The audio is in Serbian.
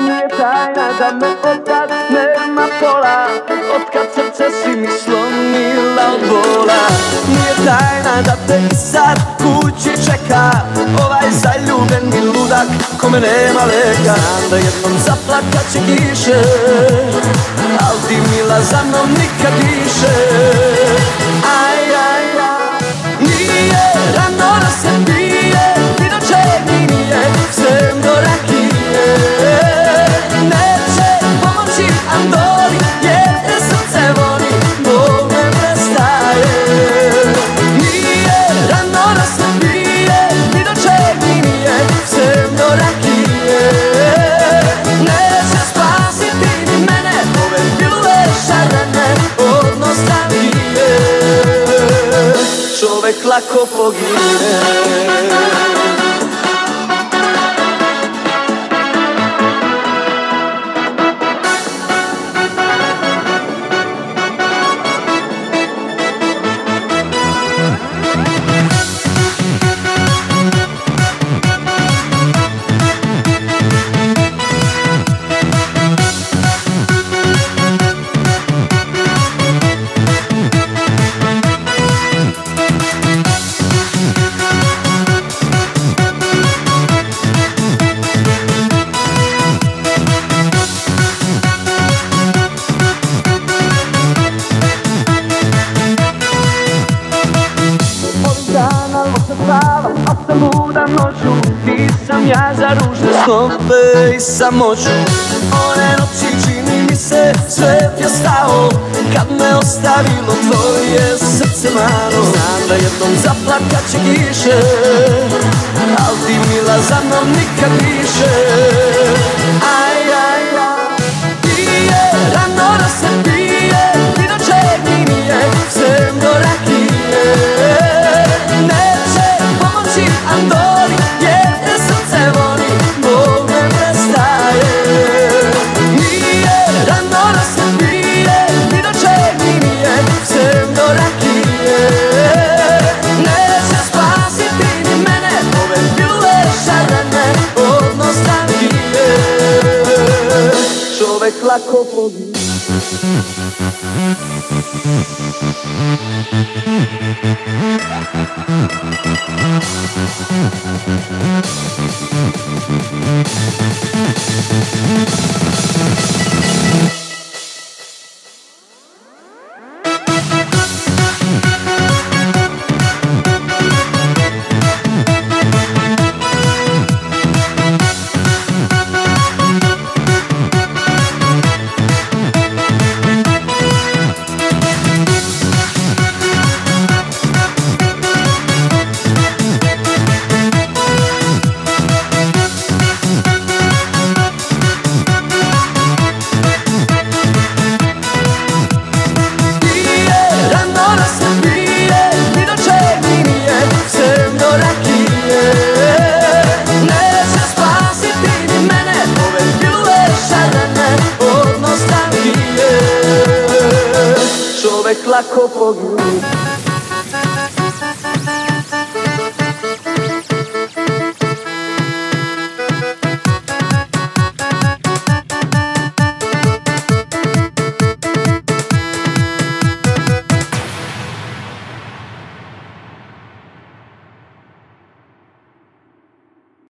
Nije tajna da me otkad nema pola, otkad srce si mi slomila od bola. Nije tajna da te i sad kući čeka ovaj zaljubljeni ludak kome nema leka. Znam da jednom zaplakat će kiše, al ti mila za mnom nikad više. Aj, aj, aj, nije rano da se pije, ni do čeg nije, sem do rakije. Neće pomoći Andoli, jer te srce voli, Bog ne prestaje. Nije rano da se pije, ni do čeg nije, sem do rakije. Neće spasiti ni mene, ove pilule šarene od nostalgije. Čovek lako pogine. A sam luda noću, nisam ja za ružne snove i samoću. One noći čini mi se svet je stao, kad me ostavilo tvoje srce malo. Znam da jednom zaplakat će kiše, al ti mila za mnom nikad više. Aj, aj, aj, nije rano da se pije, ni do čeg nije, sem do rakije. Andoli, jer te srce voli, Bog ne prestaje. Nije rano da se pije, ni do čeg nije, sem do rakije. Neće spasiti ni mene, ove pilule šarene od nostalgije. Čovek lako pogine. Čovek lako pogine.